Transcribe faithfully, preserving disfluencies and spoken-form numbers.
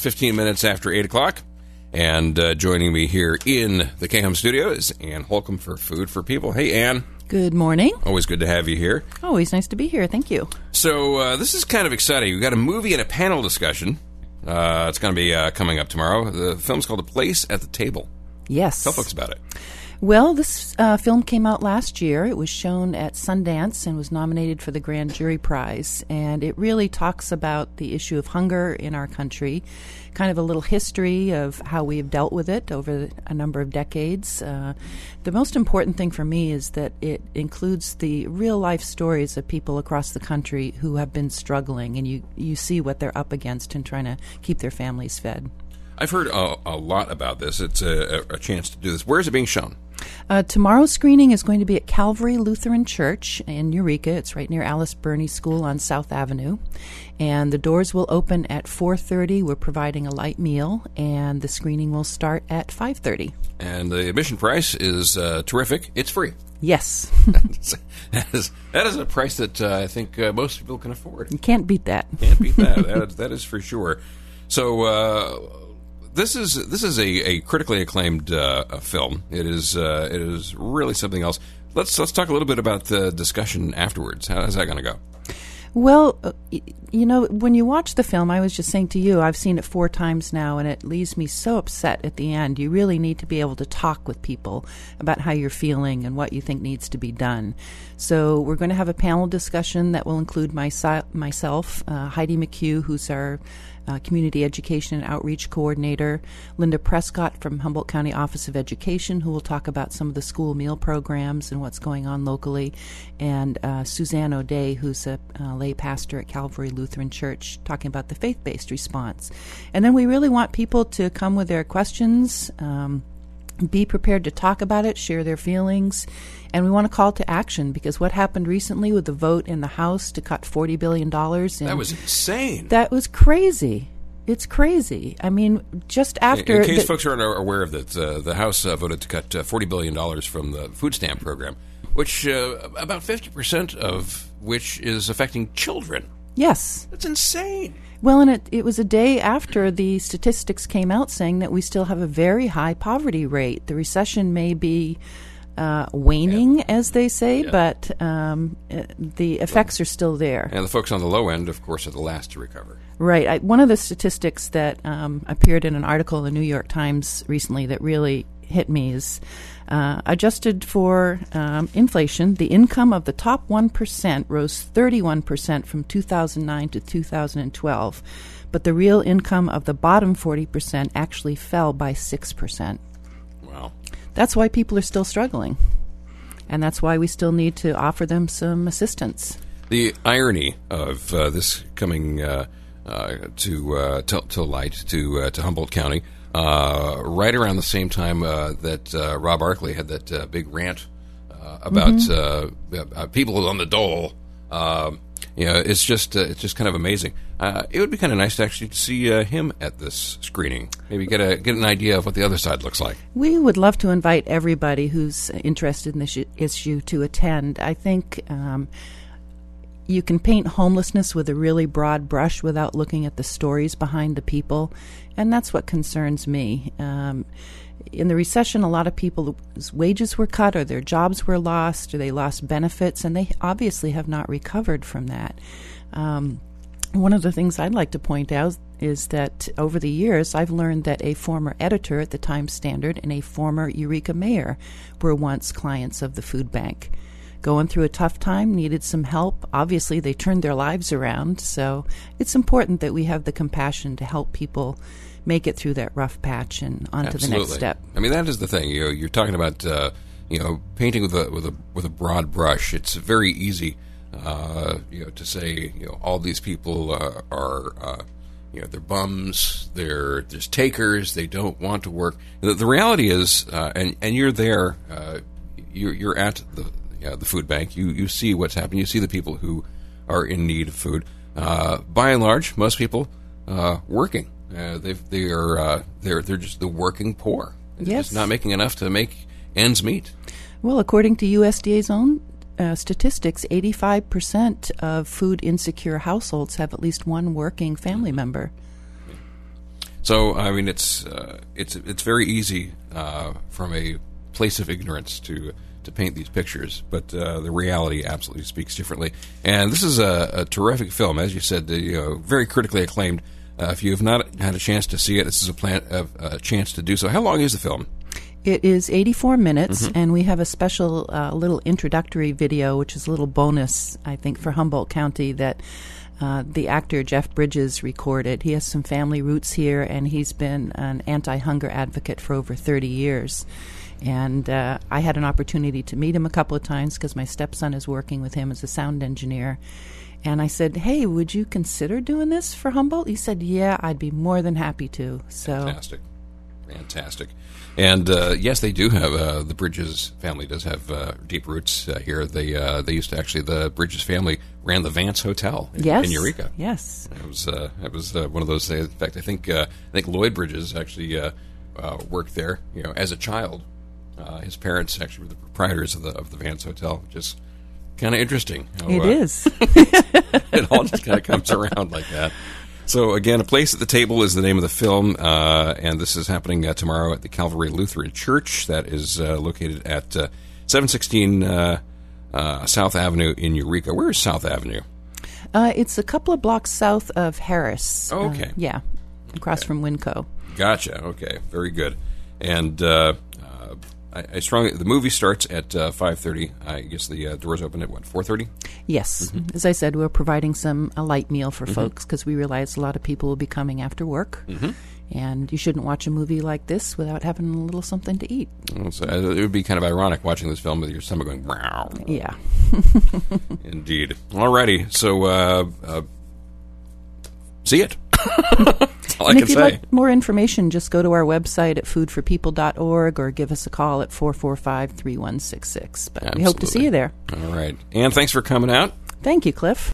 fifteen minutes after eight o'clock. And uh, joining me here in the K H A M studio is Ann Holcomb for Food for People. Hey, Ann. Good morning. Always good to have you here. Always nice to be here. Thank you. So uh, this is kind of exciting. We've got a movie and a panel discussion. Uh, it's going to be uh, coming up tomorrow. The film's called A Place at the Table. Yes. Tell folks about it. Well, this uh, film came out last year. It was shown at Sundance and was nominated for the Grand Jury Prize. And it really talks about the issue of hunger in our country, kind of a little history of how we've dealt with it over a number of decades. Uh, the most important thing for me is that it includes the real-life stories of people across the country who have been struggling, and you, you see what they're up against in trying to keep their families fed. I've heard a, a lot about this. It's a, a chance to do this. Where is it being shown? Uh, tomorrow's screening is going to be at Calvary Lutheran Church in Eureka. It's right near Alice Burney School on South Avenue. And the doors will open at four thirty. We're providing a light meal, and the screening will start at five thirty. And the admission price is uh, terrific. It's free. Yes. that, is, that is a price that uh, I think uh, most people can afford. You can't beat that. Can't beat that. that, is, that is for sure. So... Uh, This is this is a, a critically acclaimed uh, film. It is uh, it is really something else. Let's let's talk a little bit about the discussion afterwards. How is that going to go? Well, uh, you know, when you watch the film, I was just saying to you, I've seen it four times now, and it leaves me so upset at the end. You really need to be able to talk with people about how you're feeling and what you think needs to be done. So we're going to have a panel discussion that will include my, myself, uh, Heidi McHugh, who's our Uh, Community Education and Outreach Coordinator, Linda Prescott from Humboldt County Office of Education, who will talk about some of the school meal programs and what's going on locally, and uh, Suzanne O'Day, who's a uh, lay pastor at Calvary Lutheran Church, talking about the faith-based response. And then we really want people to come with their questions, um, be prepared to talk about it, share their feelings, and we want to call to action, because what happened recently with the vote in the House to cut forty billion dollars in, that was insane. That was crazy. It's crazy. I mean, just after... In, in case the, folks aren't aware of that, uh, the House uh, voted to cut uh, forty billion dollars from the food stamp program, which uh, about fifty percent of which is affecting children. Yes. That's insane. Well, and it, it was a day after the statistics came out saying that we still have a very high poverty rate. The recession may be uh, waning, yeah. as they say, yeah. but um, the effects are still there. And the folks on the low end, of course, are the last to recover. Right. I, one of the statistics that um, appeared in an article in the New York Times recently that really hit me is uh, adjusted for um, inflation, the income of the top one percent rose thirty-one percent from two thousand nine to two thousand twelve, but the real income of the bottom forty percent actually fell by six percent. Wow. That's why people are still struggling, and that's why we still need to offer them some assistance. The irony of uh, this coming uh, uh, to, uh, to to light to uh, to Humboldt County uh, right around the same time uh, that uh, Rob Arkley had that uh, big rant uh, about mm-hmm. uh, uh, people on the dole. Uh, you know, it's just uh, it's just kind of amazing. Uh, it would be kind of nice to actually see uh, him at this screening. Maybe get a get an idea of what the other side looks like. We would love to invite everybody who's interested in this issue to attend. I think um, you can paint homelessness with a really broad brush without looking at the stories behind the people, and that's what concerns me. Um, in the recession, a lot of people's wages were cut, or their jobs were lost, or they lost benefits, and they obviously have not recovered from that. Um, one of the things I'd like to point out is that over the years, I've learned that a former editor at the Times Standard and a former Eureka mayor were once clients of the food bank. Going through a tough time, needed some help. Obviously, they turned their lives around, so it's important that we have the compassion to help people make it through that rough patch and on to the next step. I mean, that is the thing. You know, you're talking about uh, you know painting with a with a with a broad brush. It's very easy, uh, you know, to say you know all these people uh, are uh, you know they're bums, they're there's takers, they don't want to work. The, the reality is, uh, and and you're there, uh, you're you're at the uh, the food bank. You you see what's happening. You see the people who are in need of food. Uh, by and large, most people uh, working. Uh, they they are uh, they're they're just the working poor. They're yes. just not making enough to make ends meet. Well, according to U S D A's own uh, statistics, eighty-five percent of food insecure households have at least one working family member. So, I mean, it's uh, it's it's very easy uh, from a place of ignorance to to paint these pictures, but uh, the reality absolutely speaks differently. And this is a, a terrific film, as you said, the, you know, very critically acclaimed. Uh, if you have not had a chance to see it, this is a, plan, a, a chance to do so. How long is the film? It is eighty-four minutes, Mm-hmm. and we have a special uh, little introductory video, which is a little bonus, I think, for Humboldt County that uh, the actor Jeff Bridges recorded. He has some family roots here, and he's been an anti-hunger advocate for over thirty years. And uh, I had an opportunity to meet him a couple of times because my stepson is working with him as a sound engineer. And I said, hey, would you consider doing this for Humboldt? He said, yeah, I'd be more than happy to. So Fantastic. Fantastic. And, uh, yes, they do have, uh, the Bridges family does have uh, deep roots uh, here. They uh, they used to actually, the Bridges family ran the Vance Hotel in, yes, in Eureka. Yes. It was uh, it was uh, one of those things. In fact, I think uh, I think Lloyd Bridges actually uh, uh, worked there, you know, as a child. Uh, his parents actually were the proprietors of the of the Vance Hotel, which is kind of interesting. How, It uh, is. it all just kind of comes around like that. So, again, A Place at the Table is the name of the film, uh, and this is happening uh, tomorrow at the Calvary Lutheran Church. That is uh, located at uh, seven sixteen uh, uh, South Avenue in Eureka. Where is South Avenue? Uh, it's a couple of blocks south of Harris. Oh, okay. Uh, yeah, across Okay. from Winco. Gotcha. Okay, very good. And uh, uh, I, I strongly the movie starts at uh, five thirty. I guess the uh, doors open at what, four thirty? Yes. Mm-hmm. As I said, we're providing some a light meal for folks because we realize a lot of people will be coming after work. Mm-hmm. And you shouldn't watch a movie like this without having a little something to eat. So it would be kind of ironic watching this film with your stomach going. Wow. Yeah. Indeed. Alrighty. So uh, uh, see it. That's all I And can if you'd say. like more information, just go to our website at food for people dot org or give us a call at four four five, three one six six. But we hope to see Absolutely. you there. All right. Ann, thanks for coming out. Thank you, Cliff.